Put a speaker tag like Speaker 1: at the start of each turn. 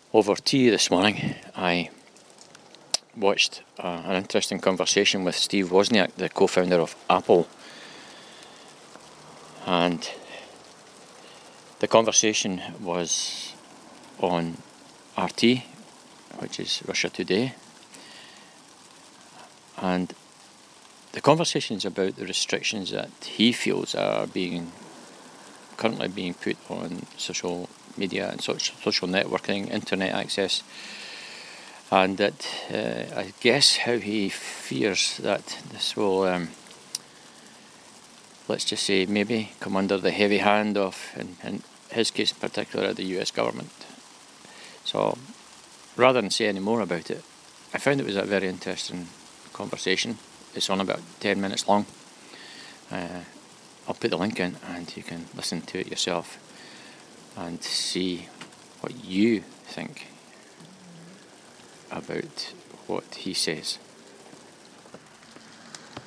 Speaker 1: Over tea this morning, I watched an interesting conversation with Steve Wozniak, the co-founder of Apple. And the conversation was on RT, which is Russia Today. And the conversation is about the restrictions that he feels are currently being put on social media and social networking, internet access, and that I guess how he fears that this will, let's just say, maybe come under the heavy hand of, in his case in particular, the US government. So rather than say any more about it, I found it was a very interesting conversation. It's on about 10 minutes long. I'll put the link in and you can listen to it yourself and see what you think about what he says.